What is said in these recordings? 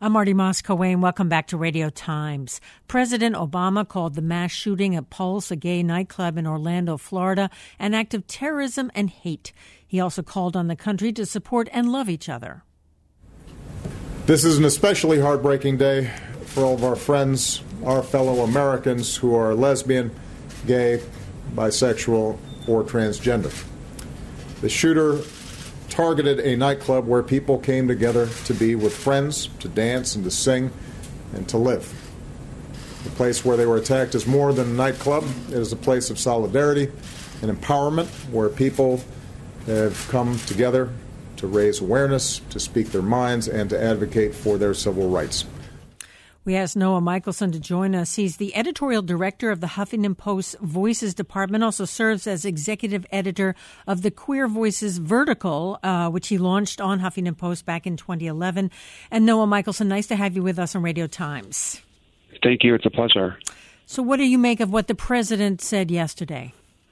I'm Marty Moscow-Wayne. Welcome back to Radio Times. President Obama called the mass shooting at Pulse, a gay nightclub in Orlando, Florida, an act of terrorism and hate. He also called on the country to support and love each other. This is an especially heartbreaking day for all of our friends, our fellow Americans who are lesbian, gay, bisexual, or transgender. The shooter targeted a nightclub where people came together to be with friends, to dance and to sing and to live. The place where they were attacked is more than a nightclub. It is a place of solidarity and empowerment where people have come together to raise awareness, to speak their minds, and to advocate for their civil rights. We asked Noah Michelson to join us. He's the editorial director of the Huffington Post Voices Department, also serves as executive editor of the Queer Voices Vertical, which he launched on Huffington Post back in 2011. And Noah Michelson, nice to have you with us on Radio Times. Thank you. It's a pleasure. So what do you make of what the president said yesterday?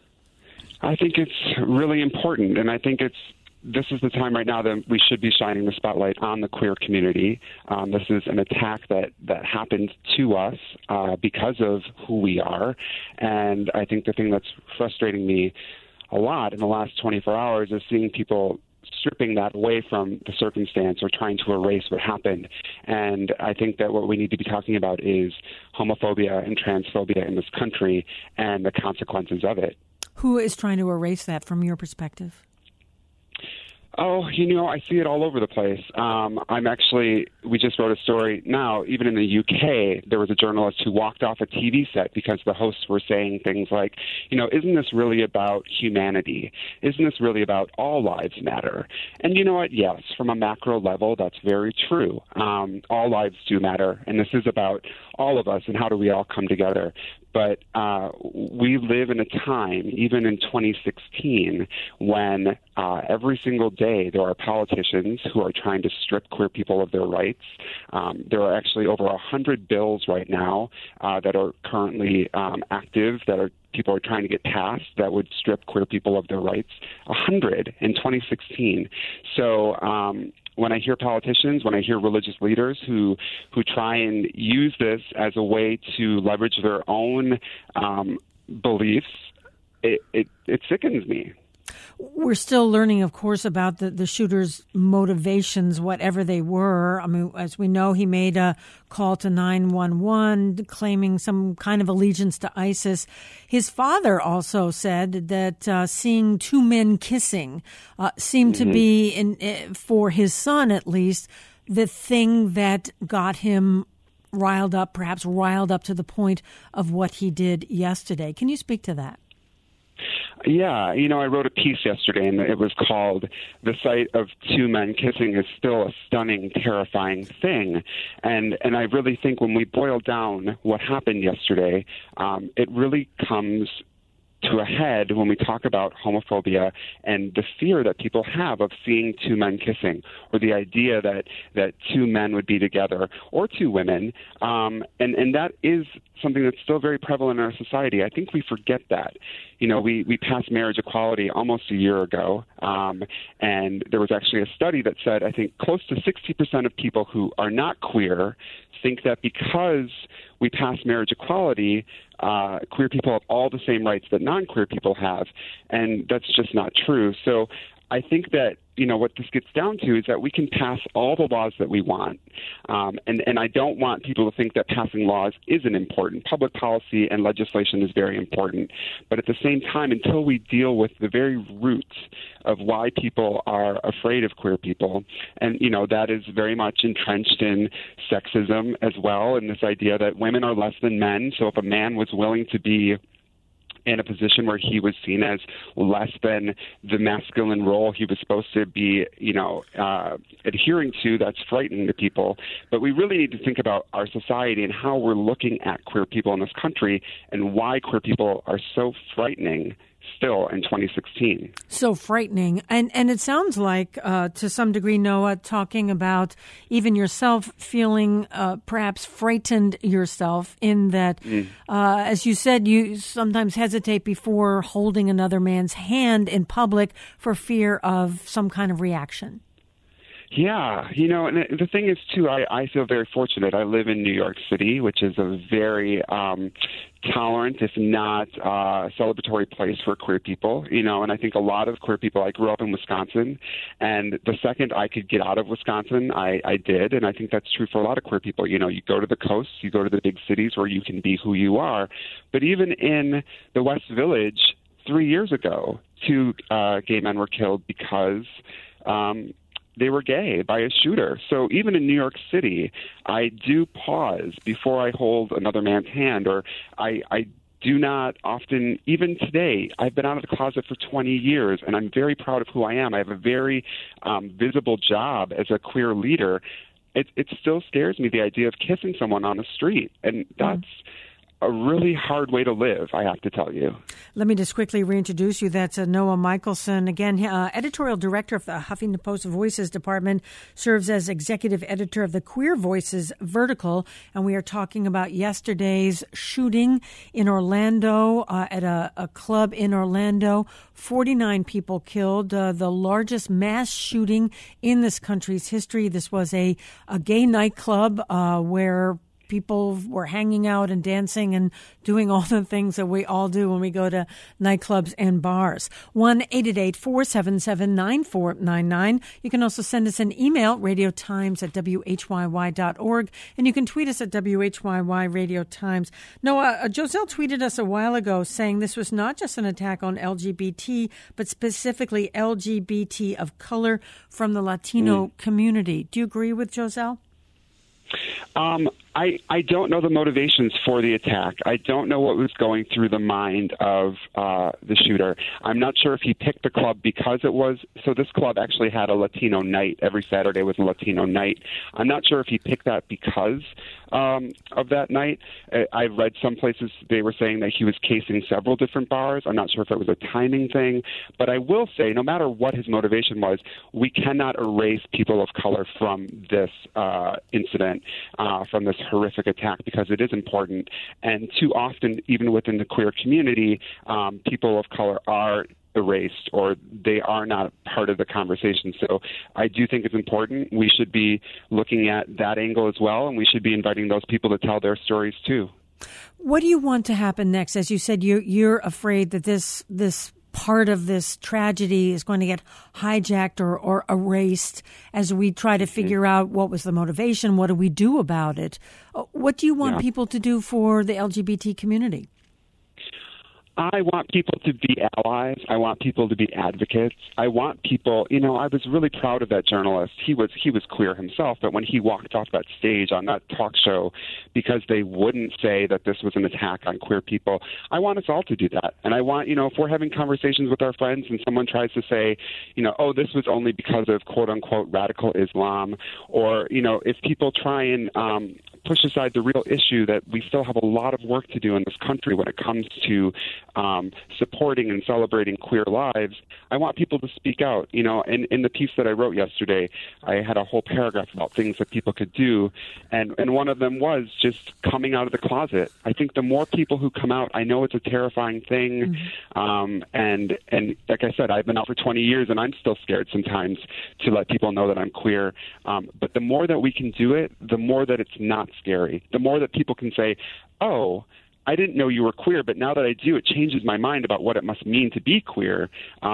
I think it's really important, and I think this is the time right now that we should be shining the spotlight on the queer community. This is an attack that happened to us because of who we are. And I think the thing that's frustrating me a lot in the last 24 hours is seeing people stripping that away from the circumstance or trying to erase what happened. And I think that what we need to be talking about is homophobia and transphobia in this country and the consequences of it. Who is trying to erase that from your perspective? Oh, I see it all over the place. We just wrote a story now, even in the UK, there was a journalist who walked off a TV set because the hosts were saying things like, isn't this really about humanity? Isn't this really about all lives matter? And you know what? Yes, from a macro level, that's very true. All lives do matter, and this is about all of us and how do we all come together. But we live in a time, even in 2016, when every single day there are politicians who are trying to strip queer people of their rights. There are actually over 100 bills right now that are currently active people are trying to get passed that would strip queer people of their rights. 100 in 2016. So when I hear politicians, when I hear religious leaders who try and use this as a way to leverage their own beliefs, it sickens me. We're still learning, of course, about the shooter's motivations, whatever they were. I mean, as we know, he made a call to 911 claiming some kind of allegiance to ISIS. His father also said that seeing two men kissing seemed to be, for his son at least, the thing that got him riled up to the point of what he did yesterday. Can you speak to that? Yeah, I wrote a piece yesterday, and it was called "The Sight of Two Men Kissing is Still a Stunning, Terrifying Thing." And I really think when we boil down what happened yesterday, it really comes to a head when we talk about homophobia and the fear that people have of seeing two men kissing, or the idea that two men would be together, or two women. And that is something that's still very prevalent in our society. I think we forget that. We passed marriage equality almost a year ago, and there was actually a study that said, I think, close to 60% of people who are not queer think that because we passed marriage equality, queer people have all the same rights that non-queer people have, and that's just not true. So I think that, what this gets down to is that we can pass all the laws that we want. And I don't want people to think that passing laws isn't important. Public policy and legislation is very important. But at the same time, until we deal with the very roots of why people are afraid of queer people, and, that is very much entrenched in sexism as well, and this idea that women are less than men. So if a man was willing to be in a position where he was seen as less than the masculine role he was supposed to be, adhering to, that's frightening to people. But we really need to think about our society and how we're looking at queer people in this country and why queer people are so frightening still in 2016. So frightening. And it sounds like, to some degree, Noah, talking about even yourself feeling perhaps frightened yourself in that, as you said, you sometimes hesitate before holding another man's hand in public for fear of some kind of reaction. Yeah, and the thing is, too, I feel very fortunate. I live in New York City, which is a very tolerant, if not celebratory place for queer people, and I think a lot of queer people, I grew up in Wisconsin, and the second I could get out of Wisconsin, I did, and I think that's true for a lot of queer people. You go to the coast, you go to the big cities where you can be who you are, but even in the West Village 3 years ago, 2 gay men were killed because they were gay by a shooter. So even in New York City, I do pause before I hold another man's hand, or I do not often, even today, I've been out of the closet for 20 years, and I'm very proud of who I am. I have a very visible job as a queer leader. It still scares me, the idea of kissing someone on the street, and that's a really hard way to live, I have to tell you. Let me just quickly reintroduce you. That's Noah Michelson. Again, editorial director of the Huffington Post Voices Department, serves as executive editor of the Queer Voices Vertical. And we are talking about yesterday's shooting in Orlando, at a club in Orlando. 49 people killed, the largest mass shooting in this country's history. This was a gay nightclub where people were hanging out and dancing and doing all the things that we all do when we go to nightclubs and bars. 1-888-477-9499. You can also send us an email, radiotimes@whyy.org, and you can tweet us at WHYY Radio Times. Noah, Joselle tweeted us a while ago saying this was not just an attack on LGBT, but specifically LGBT of color from the Latino community. Do you agree with Joselle? I don't know the motivations for the attack. I don't know what was going through the mind of the shooter. I'm not sure if he picked the club because it was, so this club actually had a Latino night. Every Saturday was a Latino night. I'm not sure if he picked that because of that night. I've read some places they were saying that he was casing several different bars. I'm not sure if it was a timing thing. But I will say, no matter what his motivation was, we cannot erase people of color from this incident, from this horrific attack, because it is important. And too often, even within the queer community, people of color are erased or they are not part of the conversation. So I do think it's important. We should be looking at that angle as well, and we should be inviting those people to tell their stories too. What do you want to happen next? As you said, you're afraid that this part of this tragedy is going to get hijacked or erased as we try to figure out what was the motivation, what do we do about it? What do you want people to do for the LGBT community? I want people to be allies. I want people to be advocates. I want people, I was really proud of that journalist. He was queer himself, but when he walked off that stage on that talk show, because they wouldn't say that this was an attack on queer people, I want us all to do that. And I want, if we're having conversations with our friends and someone tries to say, oh, this was only because of quote unquote radical Islam, or, if people try and push aside the real issue that we still have a lot of work to do in this country when it comes to supporting and celebrating queer lives, I want people to speak out. In the piece that I wrote yesterday, I had a whole paragraph about things that people could do, and one of them was just coming out of the closet. I think the more people who come out, I know it's a terrifying thing, and like I said, I've been out for 20 years, and I'm still scared sometimes to let people know that I'm queer. But the more that we can do it, the more that it's not scary. The more that people can say, oh, I didn't know you were queer, but now that I do, it changes my mind about what it must mean to be queer.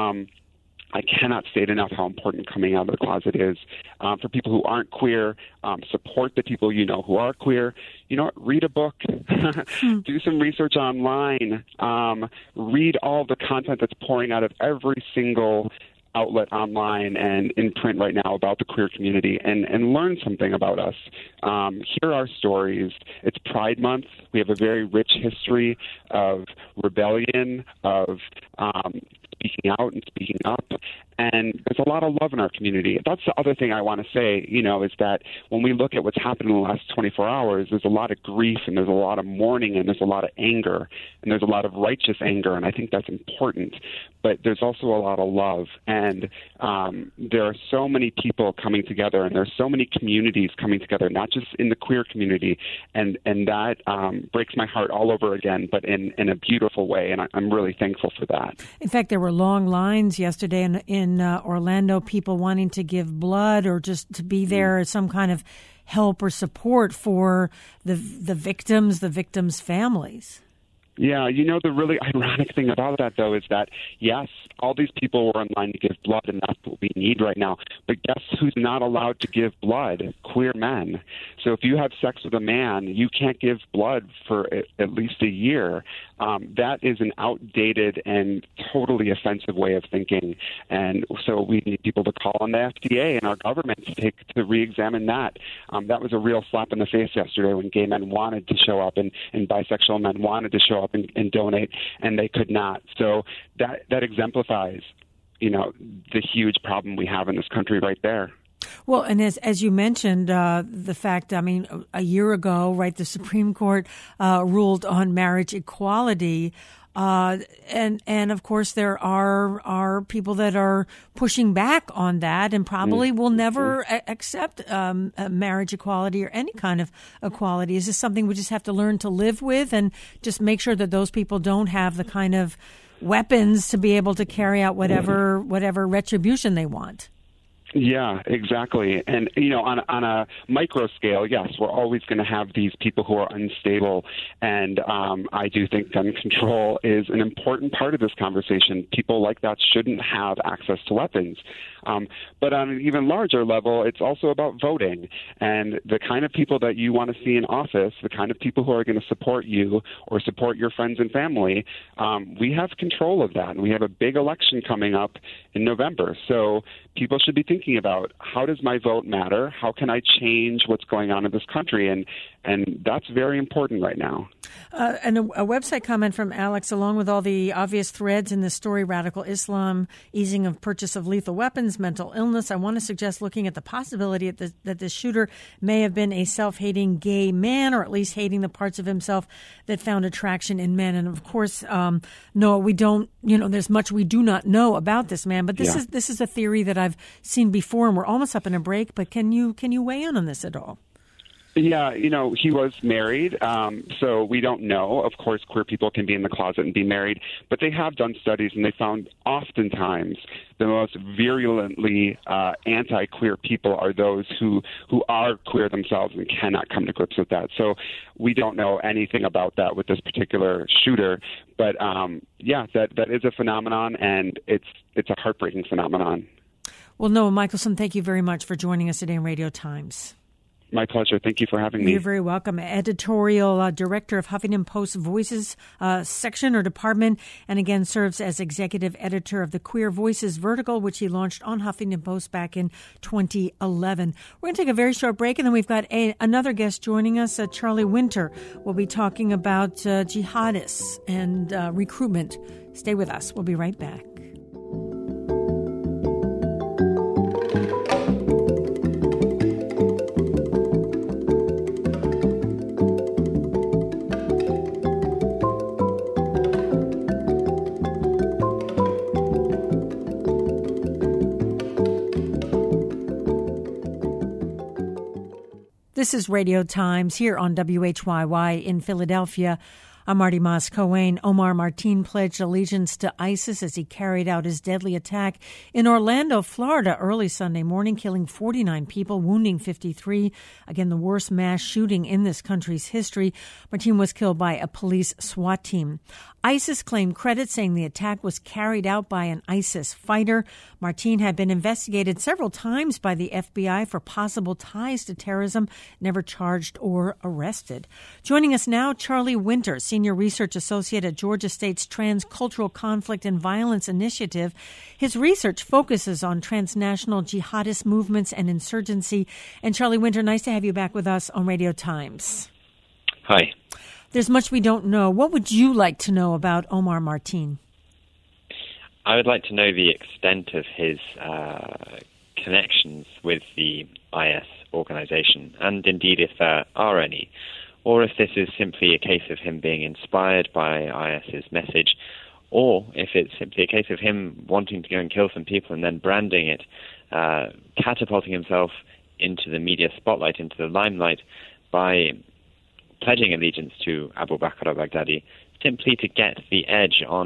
I cannot state enough how important coming out of the closet is. For people who aren't queer, support the people who are queer. Read a book, do some research online, read all the content that's pouring out of every single outlet online and in print right now about the queer community, and learn something about us. Hear our stories. It's Pride Month. We have a very rich history of rebellion, of speaking out and speaking up, and there's a lot of love in our community. That's the other thing I want to say, is that when we look at what's happened in the last 24 hours, there's a lot of grief, and there's a lot of mourning, and there's a lot of anger, and there's a lot of righteous anger, and I think that's important. But there's also a lot of love, and there are so many people coming together, and there's so many communities coming together, not just in the queer community, and that breaks my heart all over again, but in a beautiful way, and I'm really thankful for that. In fact, there were were long lines yesterday in Orlando, people wanting to give blood or just to be there as some kind of help or support for the victims' families. Yeah, the really ironic thing about that, though, is that, yes, all these people were in line to give blood, and that's what we need right now. But guess who's not allowed to give blood? Queer men. So if you have sex with a man, you can't give blood for at least a year. That is an outdated and totally offensive way of thinking. And so we need people to call on the FDA and our government to re-examine that. That was a real slap in the face yesterday when gay men wanted to show up and bisexual men wanted to show up and donate, and they could not. So that exemplifies, the huge problem we have in this country right there. Well, and as you mentioned, the fact, a year ago, right, the Supreme Court ruled on marriage equality. And of course, there are people that are pushing back on that and probably will never accept marriage equality or any kind of equality. Is this something we just have to learn to live with and just make sure that those people don't have the kind of weapons to be able to carry out whatever retribution they want? Yeah, exactly. And, on a micro scale, yes, we're always going to have these people who are unstable. And I do think gun control is an important part of this conversation. People like that shouldn't have access to weapons. But on an even larger level, it's also about voting. And the kind of people that you want to see in office, the kind of people who are going to support you or support your friends and family, we have control of that. And we have a big election coming up in November. So people should be thinking about, how does my vote matter? How can I change what's going on in this country? And that's very important right now. And a website comment from Alex, along with all the obvious threads in this story, radical Islam, easing of purchase of lethal weapons, mental illness, I want to suggest looking at the possibility that this shooter may have been a self-hating gay man, or at least hating the parts of himself that found attraction in men. And of course, no, we don't, there's much we do not know about this man, but this is a theory that I've seen before, and we're almost up in a break, but can you weigh in on this at all? Yeah, he was married, so we don't know. Of course, queer people can be in the closet and be married, but they have done studies, and they found oftentimes the most virulently anti-queer people are those who are queer themselves and cannot come to grips with that. So we don't know anything about that with this particular shooter, but that is a phenomenon, and it's a heartbreaking phenomenon. Well, Noah Michelson, thank you very much for joining us today in Radio Times. My pleasure. Thank you for having me. You're very welcome. Editorial director of Huffington Post Voices section or department, and again serves as executive editor of the Queer Voices Vertical, which he launched on Huffington Post back in 2011. We're going to take a very short break, and then we've got another guest joining us, Charlie Winter. We'll be talking about jihadists and recruitment. Stay with us. We'll be right back. This is Radio Times here on WHYY in Philadelphia. I'm Marty Moss-Coane. Omar Martin pledged allegiance to ISIS as he carried out his deadly attack in Orlando, Florida, early Sunday morning, killing 49 people, wounding 53. Again, the worst mass shooting in this country's history. Martin was killed by a police SWAT team. ISIS claimed credit, saying the attack was carried out by an ISIS fighter. Martin had been investigated several times by the FBI for possible ties to terrorism, never charged or arrested. Joining us now, Charlie Winter, Senior Research Associate at Georgia State's Transcultural Conflict and Violence Initiative. His research focuses on transnational jihadist movements and insurgency. And Charlie Winter, nice to have you back with us on Radio Times. Hi. There's much we don't know. What would you like to know about Omar Martin? I would like to know the extent of his connections with the IS organization, and indeed if there are any, or if this is simply a case of him being inspired by IS's message, or if it's simply a case of him wanting to go and kill some people and then branding it, catapulting himself into the media spotlight, into the limelight, by pledging allegiance to Abu Bakr al-Baghdadi, simply to get the edge on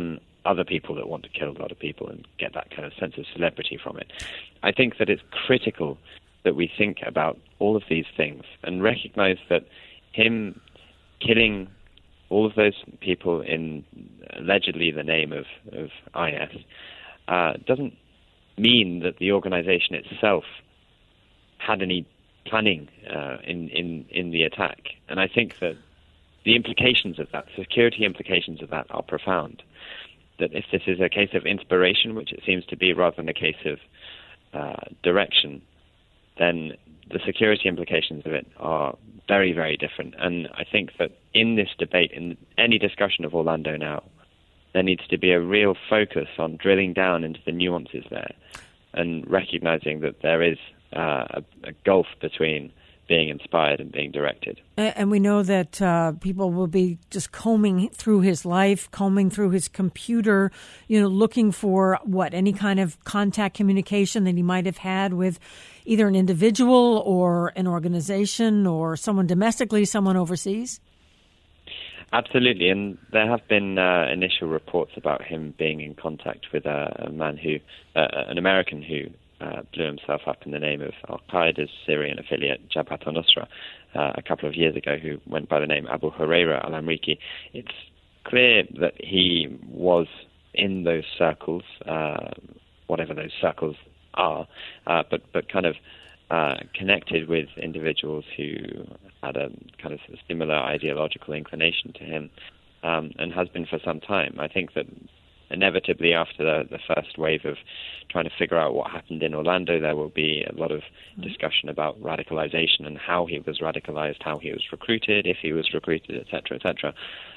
other people that want to kill a lot of people and get that kind of sense of celebrity from it. I think that it's critical that we think about all of these things and recognize that him killing all of those people in allegedly the name of IS doesn't mean that the organization itself had any planning in the attack. And I think that the implications of that, security implications of that, are profound. That if this is a case of inspiration, which it seems to be, rather than a case of direction, then the security implications of it are very, very different. And I think that in this debate, in any discussion of Orlando now, there needs to be a real focus on drilling down into the nuances there and recognizing that there is a gulf between being inspired and being directed. And we know that people will be just combing through his life, combing through his computer, looking for any kind of contact communication that he might have had with either an individual or an organization or someone domestically, someone overseas. Absolutely, and there have been initial reports about him being in contact with a man an American who blew himself up in the name of Al-Qaeda's Syrian affiliate, Jabhat al-Nusra, a couple of years ago, who went by the name Abu Huraira al-Amriki. It's clear that he was in those circles, whatever those circles are, but kind of connected with individuals who had a kind of similar ideological inclination to him, and has been for some time. I think that inevitably after the first wave of trying to figure out what happened in Orlando, there will be a lot of discussion about radicalization and how he was radicalized, how he was recruited, if he was recruited, etc., etc.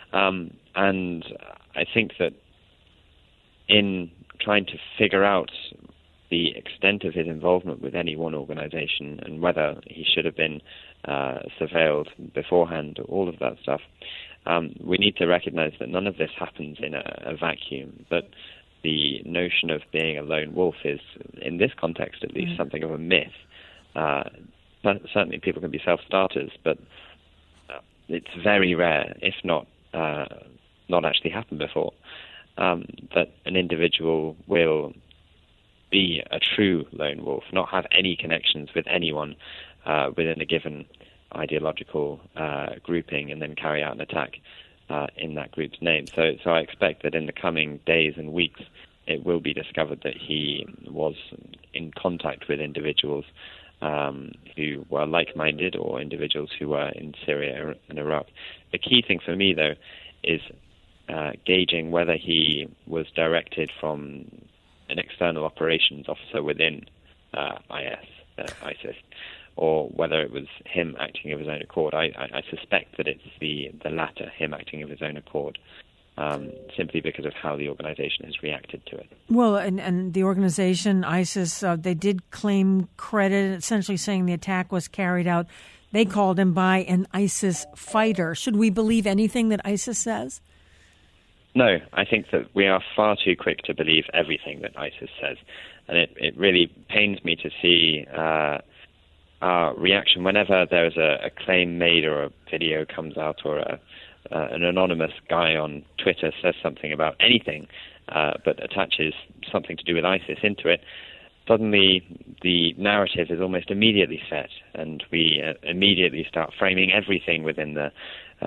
And I think that in trying to figure out the extent of his involvement with any one organization and whether he should have been surveilled beforehand, all of that stuff, we need to recognize that none of this happens in a vacuum, but the notion of being a lone wolf is, in this context at least, something of a myth. Certainly people can be self-starters, but it's very rare, if not actually happened before, that an individual will be a true lone wolf, not have any connections with anyone within a given ideological grouping, and then carry out an attack in that group's name. So I expect that in the coming days and weeks, it will be discovered that he was in contact with individuals who were like-minded, or individuals who were in Syria and Iraq. The key thing for me, though, is gauging whether he was directed from an external operations officer within ISIS, or whether it was him acting of his own accord. I suspect that it's the latter, him acting of his own accord, simply because of how the organization has reacted to it. Well, and the organization, ISIS, they did claim credit, essentially saying the attack was carried out, they called him, by an ISIS fighter. Should we believe anything that ISIS says? No, I think that we are far too quick to believe everything that ISIS says. And it really pains me to see our reaction whenever there is a claim made, or a video comes out, or an anonymous guy on Twitter says something about anything, but attaches something to do with ISIS into it. Suddenly the narrative is almost immediately set, and we immediately start framing everything within the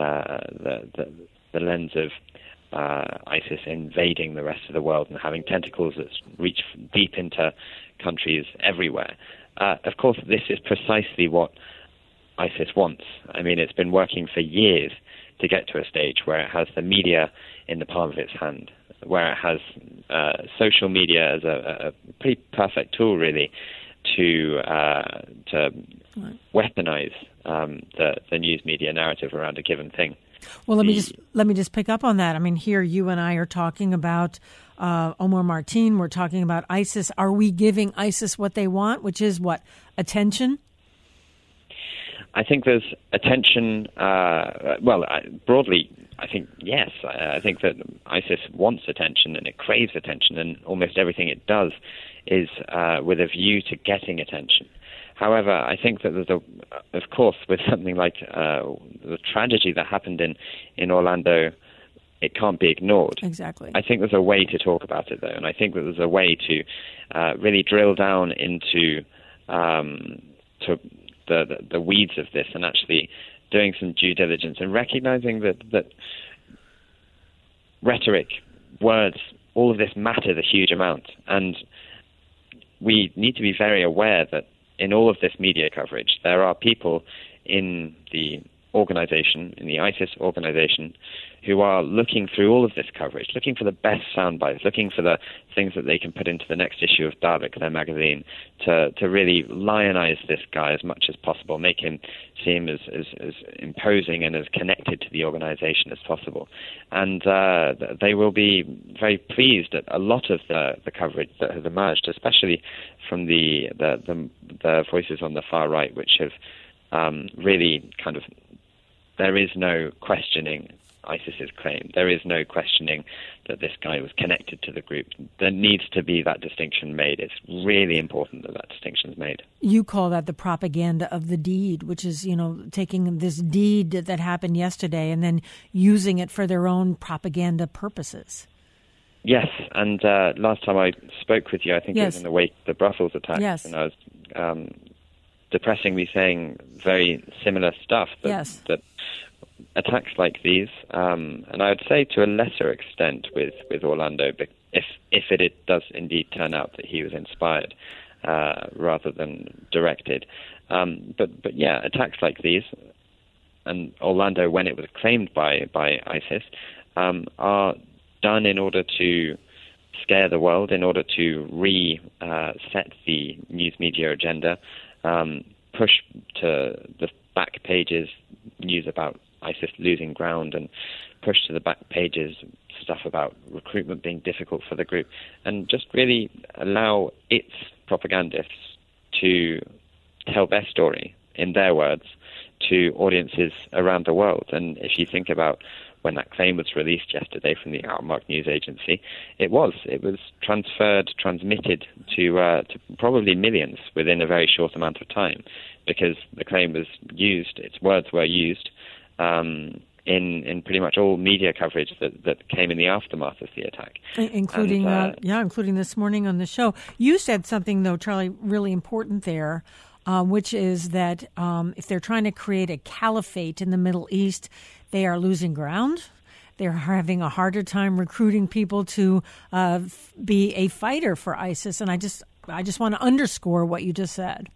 lens of ISIS invading the rest of the world and having tentacles that reach deep into countries everywhere. Of course, this is precisely what ISIS wants. I mean, it's been working for years to get to a stage where it has the media in the palm of its hand, where it has social media as a pretty perfect tool, really, to weaponize the news media narrative around a given thing. Well, let me just pick up on that. I mean, here you and I are talking about Omar Martin. We're talking about ISIS. Are we giving ISIS what they want, which is what? Attention? I think there's attention. Broadly, I think yes. I think that ISIS wants attention, and it craves attention, and almost everything it does is with a view to getting attention. However, I think that there's of course, with something like the tragedy that happened in Orlando, it can't be ignored. Exactly. I think there's a way to talk about it, though, and I think that there's a way to really drill down into to the weeds of this and actually doing some due diligence and recognizing that rhetoric, words, all of this matters a huge amount. And we need to be very aware that in all of this media coverage, there are people in the organization, in the ISIS organization, who are looking through all of this coverage, looking for the best sound bites, looking for the things that they can put into the next issue of Dabiq, their magazine, to really lionize this guy as much as possible, make him seem as imposing and as connected to the organization as possible. And they will be very pleased at a lot of the coverage that has emerged, especially from the voices on the far right, which have really kind of, there is no questioning ISIS's claim. There is no questioning that this guy was connected to the group. There needs to be that distinction made. It's really important that that distinction is made. You call that the propaganda of the deed, which is, taking this deed that happened yesterday and then using it for their own propaganda purposes. Yes, and last time I spoke with you, I think it was in the wake of the Brussels attacks, and I was depressingly saying very similar stuff, that attacks like these, and I would say to a lesser extent with Orlando, if it does indeed turn out that he was inspired rather than directed. But yeah, attacks like these, and Orlando, when it was claimed by ISIS, are done in order to scare the world, in order to reset the news media agenda, push to the back pages news about ISIS losing ground, and push to the back pages stuff about recruitment being difficult for the group, and just really allow its propagandists to tell their story in their words to audiences around the world. And if you think about when that claim was released yesterday from the Outmark news agency, it was transmitted to probably millions within a very short amount of time, because the claim was used, its words were used in pretty much all media coverage that came in the aftermath of the attack, including this morning on the show. You said something though, Charlie, really important there, which is that if they're trying to create a caliphate in the Middle East, they are losing ground. They're having a harder time recruiting people to be a fighter for ISIS, and I just want to underscore what you just said.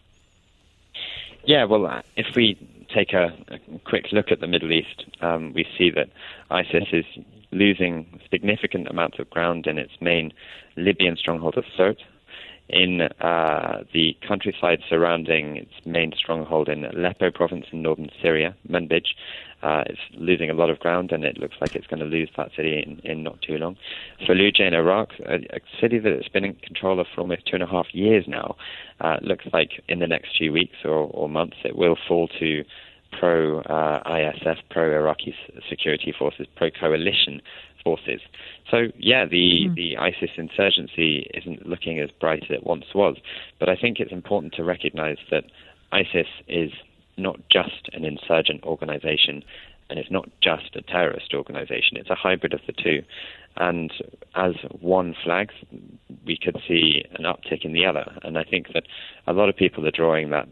Yeah, well, if we take a quick look at the Middle East, we see that ISIS is losing significant amounts of ground in its main Libyan stronghold of Sirte, in the countryside surrounding its main stronghold in Aleppo province in northern Syria, Manbij. It's losing a lot of ground, and it looks like it's going to lose that city in not too long. Fallujah in Iraq, a city that it's been in control of for almost 2.5 years now, looks like in the next few weeks or months it will fall to pro-ISF, pro-Iraqi security forces, pro-coalition forces. So, yeah, the ISIS insurgency isn't looking as bright as it once was, but I think it's important to recognize that ISIS is not just an insurgent organization, and it's not just a terrorist organization. It's a hybrid of the two. And as one flags, we could see an uptick in the other. And I think that a lot of people are drawing that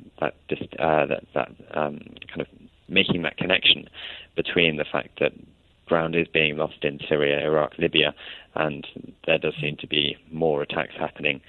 kind of making that connection between the fact that ground is being lost in Syria, Iraq, Libya, and there does seem to be more attacks happening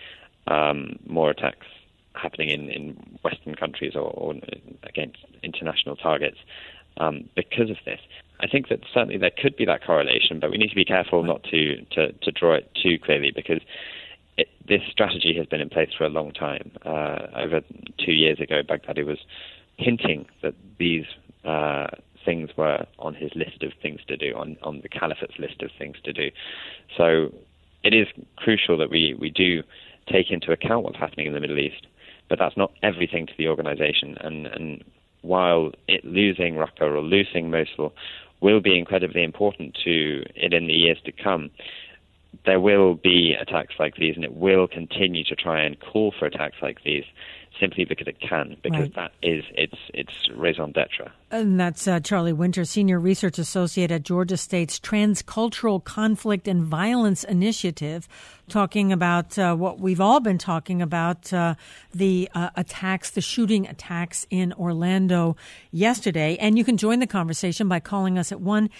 in Western countries or against international targets because of this. I think that certainly there could be that correlation, but we need to be careful not to draw it too clearly, because this strategy has been in place for a long time. Over 2 years ago, Baghdadi was hinting that these things were on his list of things to do, on the Caliphate's list of things to do. So it is crucial that we do take into account what's happening in the Middle East, but that's not everything to the organization. And while it losing Raqqa or losing Mosul will be incredibly important to it in the years to come, there will be attacks like these, and it will continue to try and call for attacks like these simply because it can, because that is its raison d'etre. And that's Charlie Winter, Senior Research Associate at Georgia State's Transcultural Conflict and Violence Initiative, talking about what we've all been talking about, the attacks, the shooting attacks in Orlando yesterday. And you can join the conversation by calling us at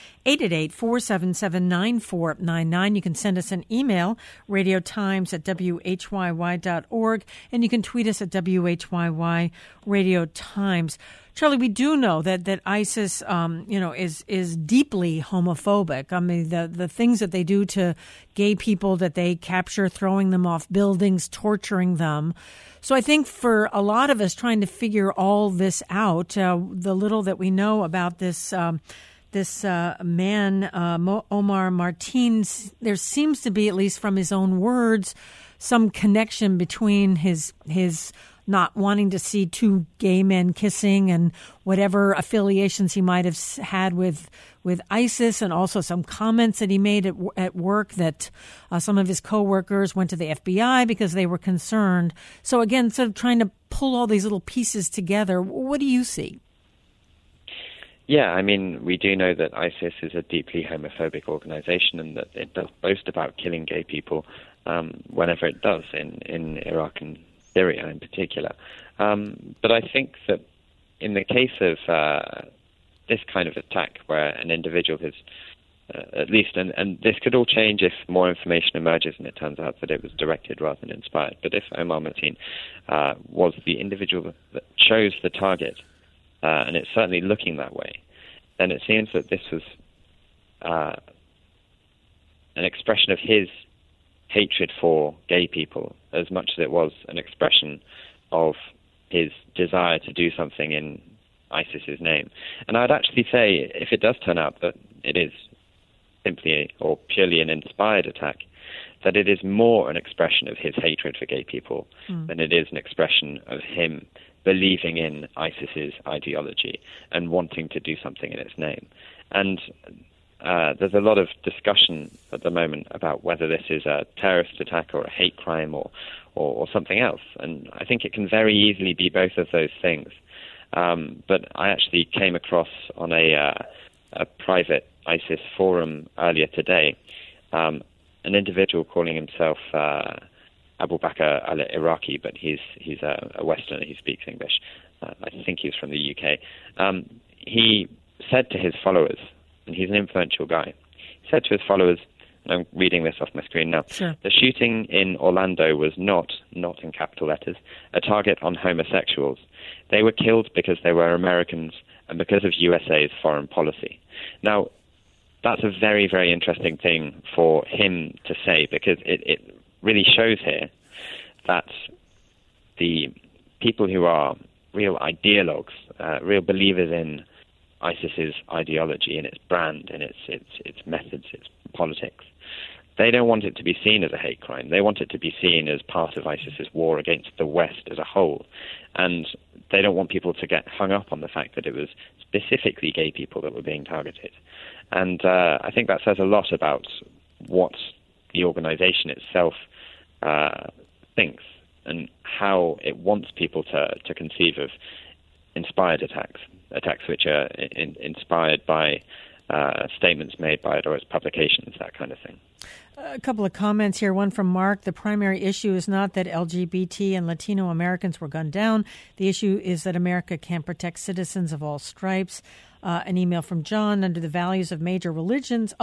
1-888-477-9499. You can send us an email, radiotimes@whyy.org, and you can tweet us at WHYY Radio Times. Charlie, we do know that ISIS, is deeply homophobic. I mean, the things that they do to gay people, that they capture, throwing them off buildings, torturing them. So I think for a lot of us trying to figure all this out, the little that we know about this man, Omar Martins, there seems to be, at least from his own words, some connection between his not wanting to see two gay men kissing and whatever affiliations he might have had with ISIS, and also some comments that he made at work that some of his coworkers went to the FBI because they were concerned. So again, sort of trying to pull all these little pieces together. What do you see? Yeah, I mean, we do know that ISIS is a deeply homophobic organization and that it does boast about killing gay people whenever it does in Iraq and Syria in particular. But I think that in the case of this kind of attack where an individual has at least, and this could all change if more information emerges and it turns out that it was directed rather than inspired, but if Omar Mateen was the individual that chose the target, and it's certainly looking that way, then it seems that this was an expression of his hatred for gay people as much as it was an expression of his desire to do something in ISIS's name. And I'd actually say, if it does turn out that it is simply or purely an inspired attack, that it is more an expression of his hatred for gay people than it is an expression of him believing in ISIS's ideology and wanting to do something in its name. And there's a lot of discussion at the moment about whether this is a terrorist attack or a hate crime or something else. And I think it can very easily be both of those things. But I actually came across on a private ISIS forum earlier today an individual calling himself Abu Bakr al-Iraqi, but he's a Westerner. He speaks English. I think he's from the UK. He said to his followers, and he's an influential guy, he said to his followers, and I'm reading this off my screen now, sure. The shooting in Orlando was not in capital letters, a target on homosexuals. They were killed because they were Americans and because of USA's foreign policy. Now, that's a very, very interesting thing for him to say, because it really shows here that the people who are real ideologues, real believers in ISIS's ideology and its brand and its methods, its politics, they don't want it to be seen as a hate crime. They want it to be seen as part of ISIS's war against the West as a whole. And they don't want people to get hung up on the fact that it was specifically gay people that were being targeted. And I think that says a lot about what the organization itself thinks and how it wants people to conceive of inspired attacks which are inspired by statements made by it or its publications, that kind of thing. A couple of comments here. One from Mark. The primary issue is not that LGBT and Latino Americans were gunned down. The issue is that America can't protect citizens of all stripes. An email from John. Until the values of major religions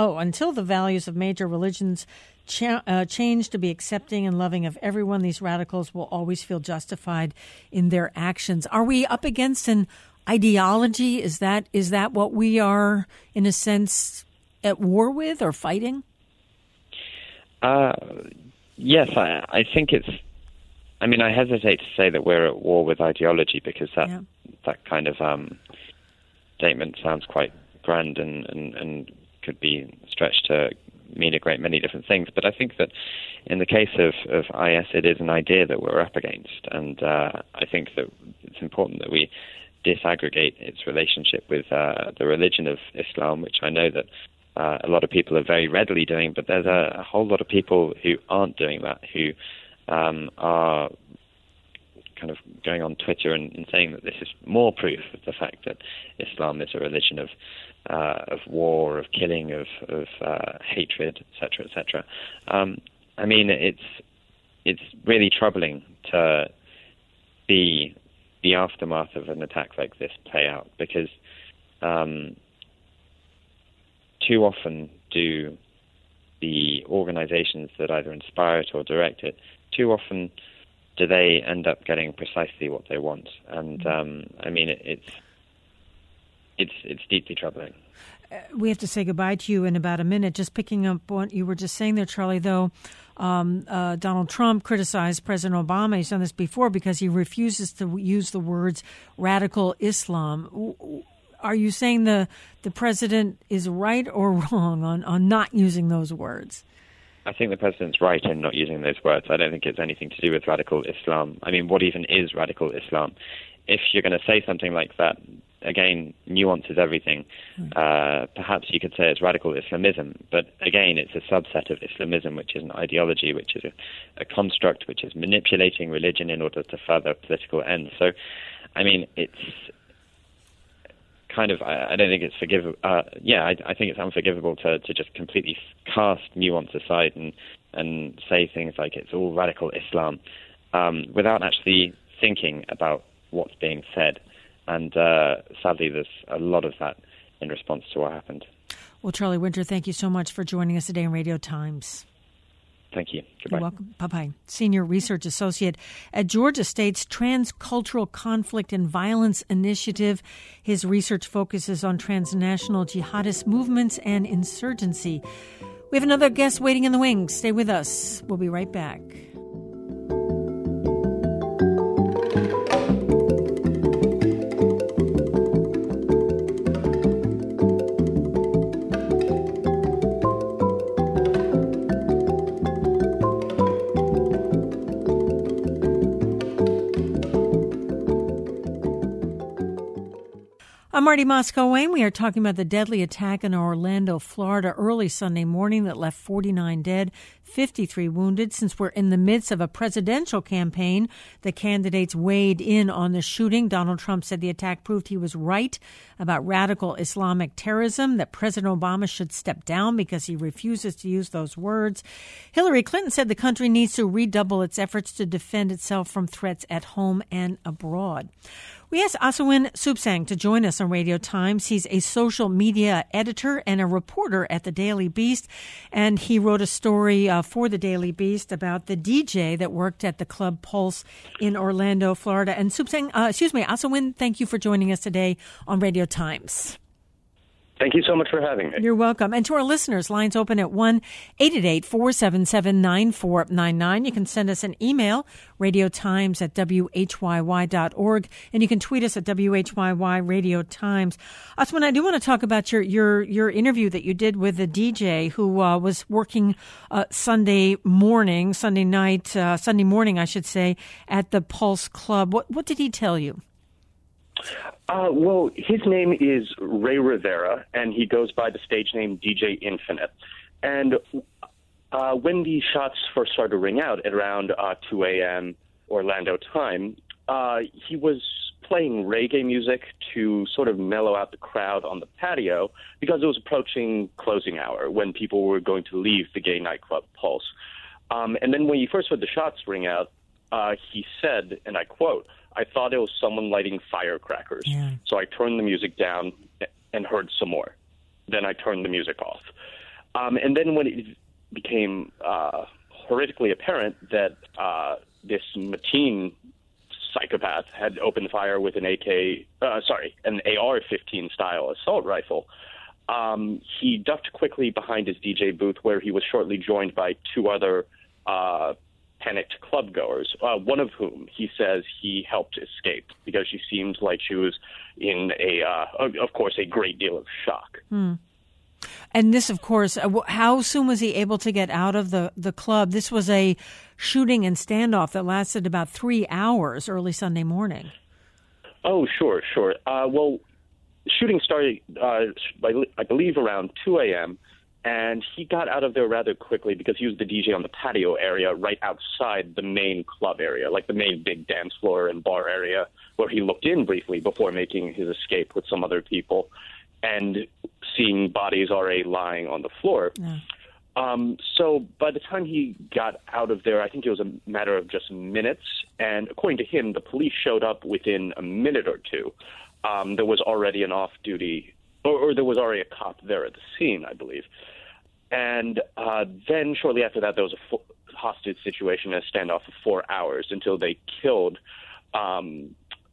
change to be accepting and loving of everyone, these radicals will always feel justified in their actions. Are we up against an ideology? Is that what we are, in a sense, at war with or fighting? Yes, I think it's. I mean, I hesitate to say that we're at war with ideology, because that kind of statement sounds quite grand and could be stretched to mean a great many different things. But I think that in the case of IS, it is an idea that we're up against, and I think that it's important that we disaggregate its relationship with the religion of Islam, which I know that a lot of people are very readily doing, but there's a whole lot of people who aren't doing that, who are kind of going on Twitter and saying that this is more proof of the fact that Islam is a religion of war, of killing, of hatred, etc., etc. I mean, it's really troubling to see the aftermath of an attack like this play out, because too often do the organizations that either inspire it or direct it, too often do they end up getting precisely what they want. And I mean, it's deeply troubling. We have to say goodbye to you in about a minute. Just picking up what you were just saying there, Charlie, though, Donald Trump criticized President Obama. He's done this before because he refuses to use the words radical Islam. Are you saying the president is right or wrong on not using those words? I think the president's right in not using those words. I don't think it's anything to do with radical Islam. I mean, what even is radical Islam? If you're going to say something like that, again, nuance is everything. Perhaps you could say it's radical Islamism, but again, it's a subset of Islamism, which is an ideology, which is a construct, which is manipulating religion in order to further political ends. So, I mean, it's kind of, I don't think it's forgivable. I think it's unforgivable to just completely cast nuance aside and say things like it's all radical Islam without actually thinking about what's being said. And sadly, there's a lot of that in response to what happened. Well, Charlie Winter, thank you so much for joining us today on Radio Times. Thank you. Goodbye. You're welcome. Bye-bye. Senior Research Associate at Georgia State's Transcultural Conflict and Violence Initiative. His research focuses on transnational jihadist movements and insurgency. We have another guest waiting in the wings. Stay with us. We'll be right back. I'm Marty Moscow-Wayne. We are talking about the deadly attack in Orlando, Florida, early Sunday morning that left 49 dead, 53 wounded. Since we're in the midst of a presidential campaign, the candidates weighed in on the shooting. Donald Trump said the attack proved he was right about radical Islamic terrorism, that President Obama should step down because he refuses to use those words. Hillary Clinton said the country needs to redouble its efforts to defend itself from threats at home and abroad. We asked Asawin Subsang to join us on Radio Times. He's a social media editor and a reporter at the Daily Beast, and he wrote a story for the Daily Beast about the DJ that worked at the Club Pulse in Orlando, Florida. And Asawin, thank you for joining us today on Radio Times. Thank you so much for having me. You're welcome. And to our listeners, lines open at 1-888-477-9499. You can send us an email, radiotimes@whyy.org, and you can tweet us at WHYY Radio Times. Aswin, I do want to talk about your interview that you did with the DJ who was working Sunday morning, I should say, at the Pulse Club. What did he tell you? Well, his name is Ray Rivera, and he goes by the stage name DJ Infinite. And when the shots first started to ring out at around 2 a.m. Orlando time, he was playing reggae music to sort of mellow out the crowd on the patio because it was approaching closing hour when people were going to leave the gay nightclub Pulse. And then when he first heard the shots ring out, he said, and I quote, "I thought it was someone lighting firecrackers." Yeah. So I turned the music down and heard some more. Then I turned the music off. And then when it became horrifically apparent that this Mateen psychopath had opened fire with an AR-15 style assault rifle, he ducked quickly behind his DJ booth, where he was shortly joined by two other panicked club goers, one of whom he says he helped escape because she seemed like she was in of course, a great deal of shock. And this, of course, how soon was he able to get out of the club? This was a shooting and standoff that lasted about 3 hours early Sunday morning. Oh, sure. Well, shooting started, I believe, around 2 a.m., And he got out of there rather quickly because he was the DJ on the patio area right outside the main club area, like the main big dance floor and bar area, where he looked in briefly before making his escape with some other people and seeing bodies already lying on the floor. Yeah. So by the time he got out of there, I think it was a matter of just minutes. And according to him, the police showed up within a minute or two. There was already an off-duty, or there was already a cop there at the scene, I believe. And then shortly after that, there was a hostage situation, a standoff for 4 hours until they killed the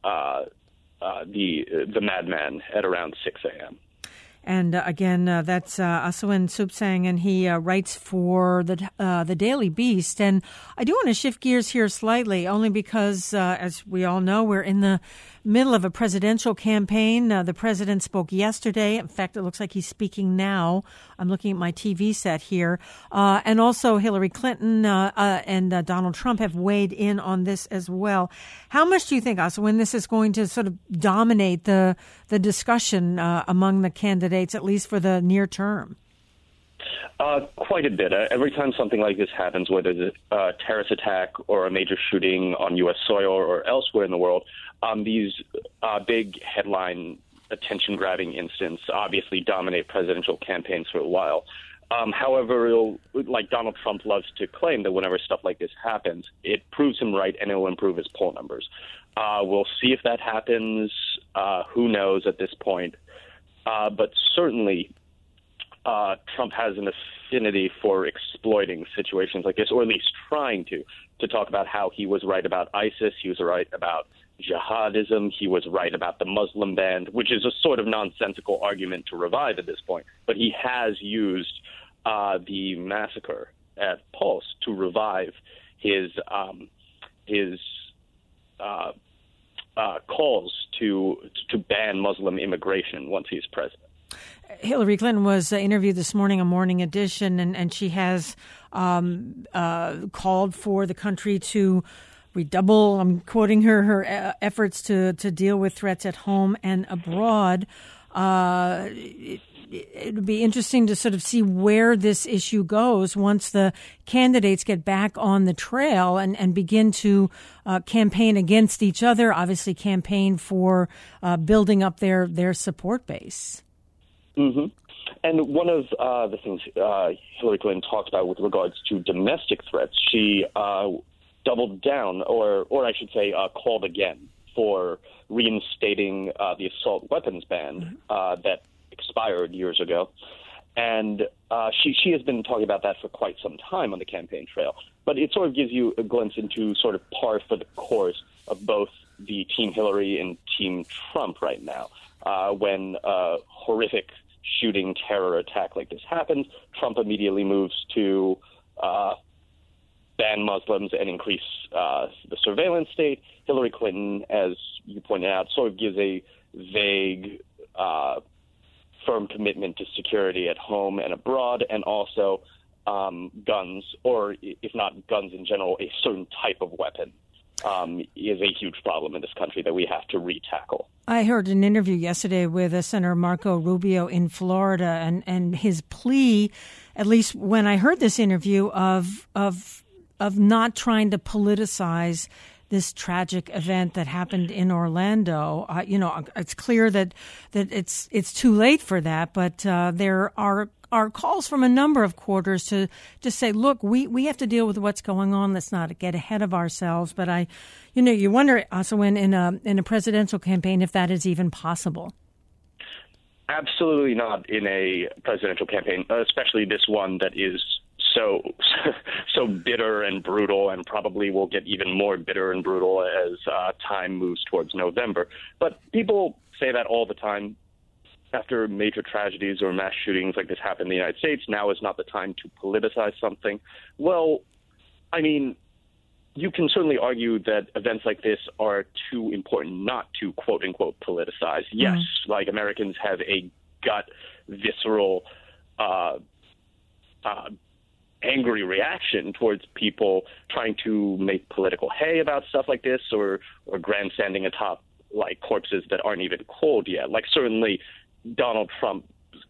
madman at around 6 a.m. And again, that's Asawin Subsang, and he writes for the Daily Beast. And I do want to shift gears here slightly, only because, as we all know, we're in the middle of a presidential campaign. The president spoke yesterday. In fact, it looks like he's speaking now. I'm looking at my TV set here. And also Hillary Clinton and Donald Trump have weighed in on this as well. How much do you think, Asawin, this is going to sort of dominate the discussion among the candidates, at least for the near term? Quite a bit. Every time something like this happens, whether it's a terrorist attack or a major shooting on U.S. soil or elsewhere in the world, these big headline attention-grabbing incidents obviously dominate presidential campaigns for a while. However, like Donald Trump loves to claim that whenever stuff like this happens, it proves him right and it will improve his poll numbers. We'll see if that happens. Who knows at this point? But certainly Trump has an affinity for exploiting situations like this, or at least trying to talk about how he was right about ISIS, he was right about jihadism, he was right about the Muslim ban, which is a sort of nonsensical argument to revive at this point. But he has used the massacre at Pulse to revive his calls to ban Muslim immigration once he's president. Hillary Clinton was interviewed this morning on Morning Edition, and she has called for the country to redouble, I'm quoting her efforts to deal with threats at home and abroad. It would be interesting to sort of see where this issue goes once the candidates get back on the trail and begin to campaign against each other, obviously campaign for building up their support base. Mm-hmm. And one of the things Hillary Clinton talked about with regards to domestic threats, she doubled down, or I should say called again for reinstating the assault weapons ban that expired years ago. And she has been talking about that for quite some time on the campaign trail. But it sort of gives you a glimpse into sort of par for the course of both the Team Hillary and Team Trump right now. When a horrific shooting terror attack like this happens, Trump immediately moves to ban Muslims and increase the surveillance state. Hillary Clinton, as you pointed out, sort of gives a vague, firm commitment to security at home and abroad, and also guns, or if not guns in general, a certain type of weapon is a huge problem in this country that we have to re-tackle. I heard an interview yesterday with Senator Marco Rubio in Florida, and his plea, at least when I heard this interview, of not trying to politicize this tragic event that happened in Orlando. It's clear that it's too late for that, but there are calls from a number of quarters to just say, look, we have to deal with what's going on. Let's not get ahead of ourselves. But you wonder also in a presidential campaign if that is even possible. Absolutely not in a presidential campaign, especially this one that is so bitter and brutal, and probably will get even more bitter and brutal as time moves towards November. But people say that all the time. After major tragedies or mass shootings like this happen in the United States, now is not the time to politicize something. Well, I mean, you can certainly argue that events like this are too important not to, quote-unquote, politicize. Yes, like Americans have a gut, visceral, angry reaction towards people trying to make political hay about stuff like this, or grandstanding atop like corpses that aren't even cold yet. Like certainly Donald Trump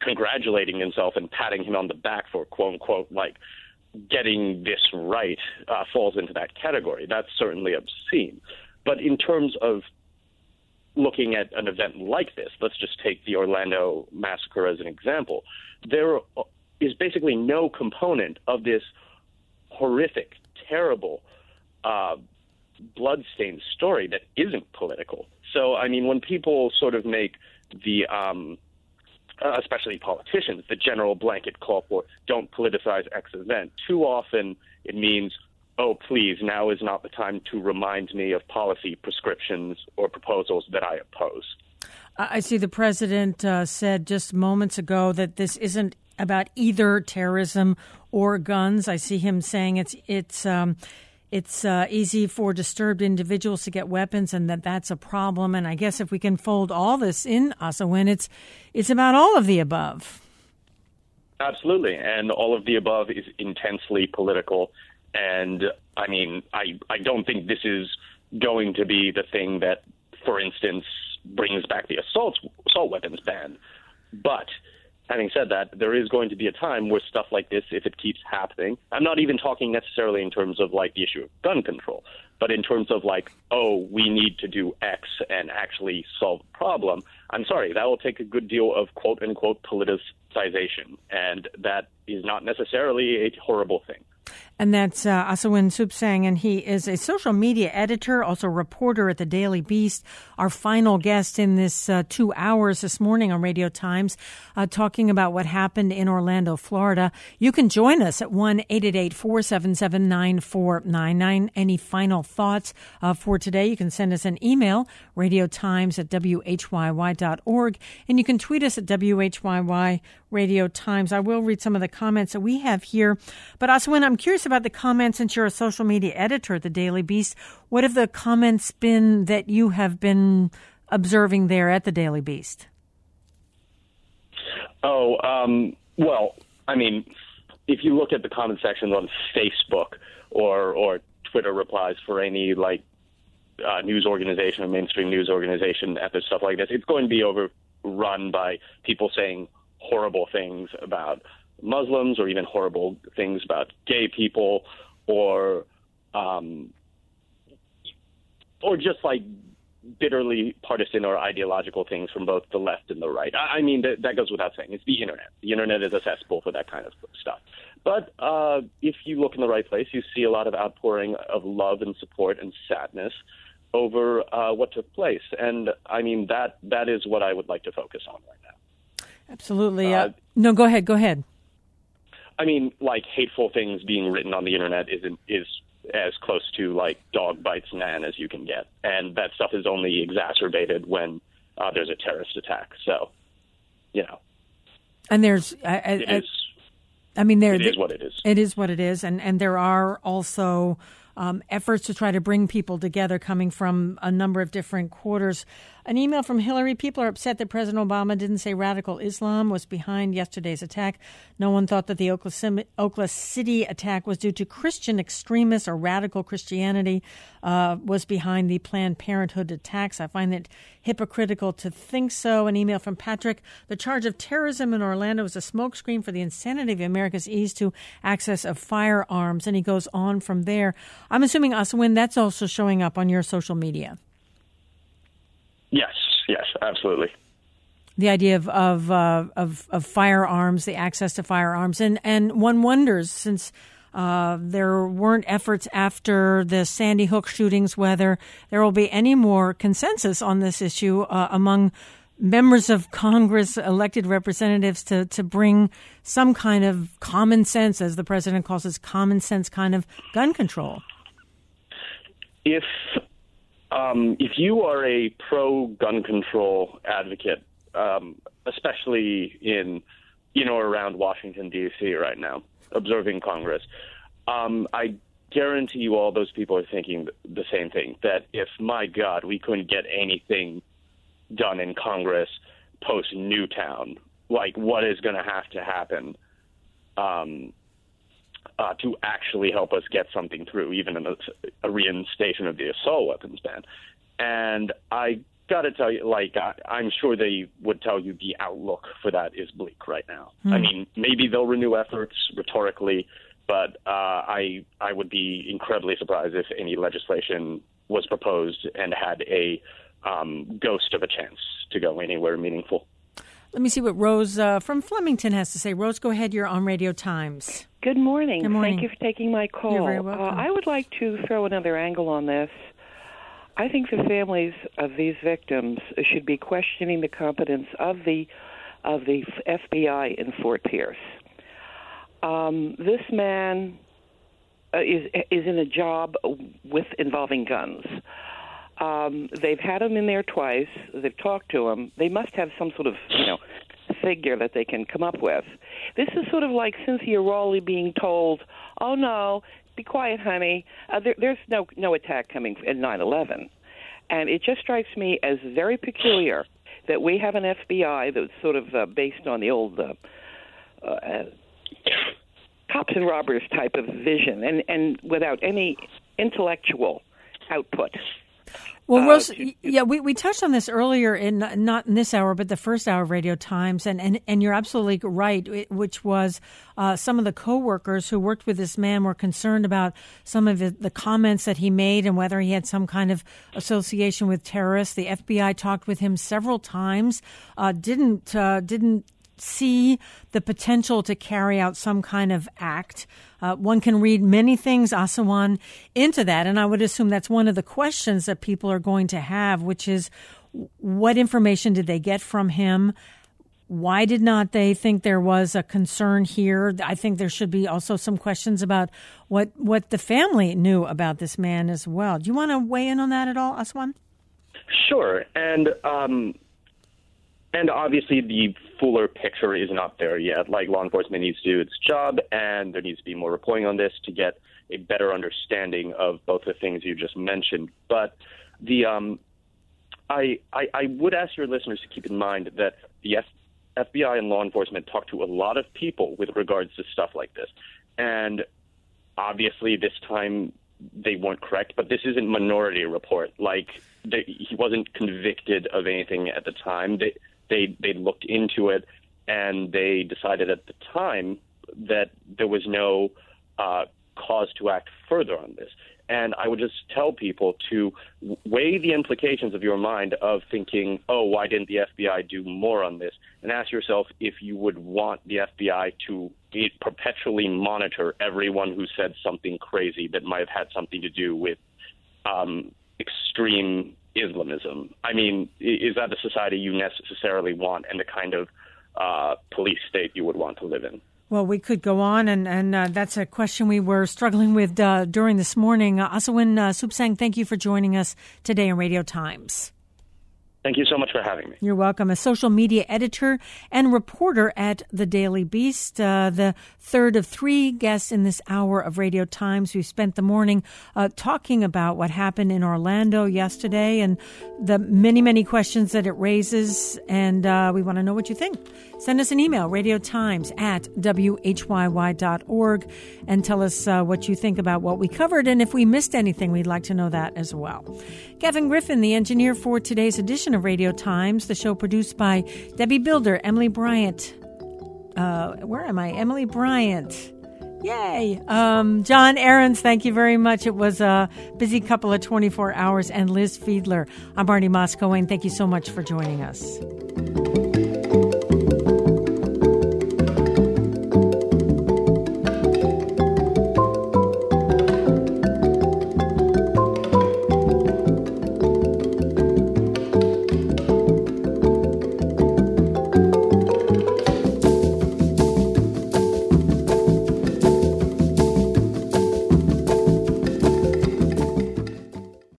congratulating himself and patting him on the back for, quote unquote, like getting this right falls into that category. That's certainly obscene. But in terms of looking at an event like this, let's just take the Orlando massacre as an example. There is basically no component of this horrific, terrible, bloodstained story that isn't political. So, I mean, when people sort of make the, especially politicians, the general blanket call for don't politicize X event, too often it means, oh, please, now is not the time to remind me of policy prescriptions or proposals that I oppose. I see the president said just moments ago that this isn't about either terrorism or guns. I see him saying it's easy for disturbed individuals to get weapons and that's a problem. And I guess if we can fold all this in, Asawin, it's about all of the above. Absolutely. And all of the above is intensely political. And, I mean, I don't think this is going to be the thing that, for instance, brings back the assault weapons ban. But having said that, there is going to be a time where stuff like this, if it keeps happening, I'm not even talking necessarily in terms of, like, the issue of gun control, but in terms of, like, oh, we need to do X and actually solve the problem. I'm sorry, that will take a good deal of quote-unquote politicization, and that is not necessarily a horrible thing. And that's Asawin Suebsang, and he is a social media editor, also reporter at the Daily Beast. Our final guest in this 2 hours this morning on Radio Times, talking about what happened in Orlando, Florida. You can join us at 1-888-477-9499. Any final thoughts for today? You can send us an email, radiotimes@whyy.org, and you can tweet us at WHYY Radio Times. I will read some of the comments that we have here. But Asawin, I'm curious about the comments since you're a social media editor at the Daily Beast. What have the comments been that you have been observing there at the Daily Beast? Well, I mean, if you look at the comment sections on Facebook or Twitter replies for any, like, news organization or mainstream news organization after stuff like this, it's going to be overrun by people saying horrible things about Muslims or even horrible things about gay people or just like bitterly partisan or ideological things from both the left and the right. I mean, that goes without saying. It's the internet. The internet is a cesspool for that kind of stuff. But if you look in the right place, you see a lot of outpouring of love and support and sadness over what took place. And I mean, that is what I would like to focus on right now. Absolutely. No, go ahead. I mean, like, hateful things being written on the internet is as close to, like, dog bites Nan as you can get. And that stuff is only exacerbated when there's a terrorist attack. So, you know. And there's... it is what it is. It is what it is. And there are also efforts to try to bring people together coming from a number of different quarters. An email from Hillary. People are upset that President Obama didn't say radical Islam was behind yesterday's attack. No one thought that the Oklahoma City attack was due to Christian extremists or radical Christianity was behind the Planned Parenthood attacks. I find it hypocritical to think so. An email from Patrick. The charge of terrorism in Orlando is a smokescreen for the insanity of America's ease to access of firearms. And he goes on from there. I'm assuming, Asawin, that's also showing up on your social media. Yes, absolutely. The idea of firearms, the access to firearms, and one wonders, since there weren't efforts after the Sandy Hook shootings, whether there will be any more consensus on this issue among members of Congress, elected representatives, to bring some kind of common sense, as the president calls it, common sense kind of gun control. If you are a pro-gun control advocate, especially in or around Washington, D.C. right now, observing Congress, I guarantee you all those people are thinking the same thing, that if, my God, we couldn't get anything done in Congress post-Newtown, like, what is going to happen to actually help us get something through, even in a reinstatement of the assault weapons ban. And I got to tell you, I'm sure they would tell you the outlook for that is bleak right now. I mean, maybe they'll renew efforts rhetorically, but I would be incredibly surprised if any legislation was proposed and had a ghost of a chance to go anywhere meaningful. Let me see what Rose from Flemington has to say. Rose, go ahead. You're on Radio Times. Good morning. Good morning. Thank you for taking my call. You're very welcome. I would like to throw another angle on this. I think the families of these victims should be questioning the competence of the FBI in Fort Pierce. This man is in a job involving guns. They've had him in there twice. They've talked to him. They must have some sort of, figure that they can come up with. This is sort of like Cynthia Rowley being told, "Oh no, be quiet, honey. There's no attack coming at 9/11," and it just strikes me as very peculiar that we have an FBI that's sort of based on the old cops and robbers type of vision, and without any intellectual output. Well, Rose, we touched on this earlier not in this hour, but the first hour of Radio Times, and you're absolutely right, which was some of the coworkers who worked with this man were concerned about some of the comments that he made and whether he had some kind of association with terrorists. The FBI talked with him several times, didn't see the potential to carry out some kind of act. One can read many things, Asawan, into that, and I would assume that's one of the questions that people are going to have, which is what information did they get from him? Why did not they think there was a concern here? I think there should be also some questions about what the family knew about this man as well. Do you want to weigh in on that at all, Asawan? Sure, and obviously the fuller picture is not there yet. Like, law enforcement needs to do its job, and there needs to be more reporting on this to get a better understanding of both the things you just mentioned. But I would ask your listeners to keep in mind that the FBI and law enforcement talk to a lot of people with regards to stuff like this. And obviously this time they weren't correct, but this isn't Minority Report. Like, he wasn't convicted of anything at the time. They looked into it, and they decided at the time that there was no cause to act further on this. And I would just tell people to weigh the implications of your mind of thinking, oh, why didn't the FBI do more on this? And ask yourself if you would want the FBI to perpetually monitor everyone who said something crazy that might have had something to do with extreme Islamism. I mean, is that the society you necessarily want and the kind of police state you would want to live in? Well, we could go on, and that's a question we were struggling with during this morning. Asawin Supsang, thank you for joining us today on Radio Times. Thank you so much for having me. You're welcome. A social media editor and reporter at The Daily Beast, the third of three guests in this hour of Radio Times. We spent the morning talking about what happened in Orlando yesterday and the many, many questions that it raises, and we want to know what you think. Send us an email, radiotimes@whyy.org, and tell us what you think about what we covered, and if we missed anything, we'd like to know that as well. Kevin Griffin, the engineer for today's edition of Radio Times, the show produced by Debbie Builder, Emily Bryant. Where am I? Emily Bryant. Yay. John Ahrens, thank you very much. It was a busy couple of 24 hours. And Liz Fiedler. I'm Marty Moscow, and thank you so much for joining us.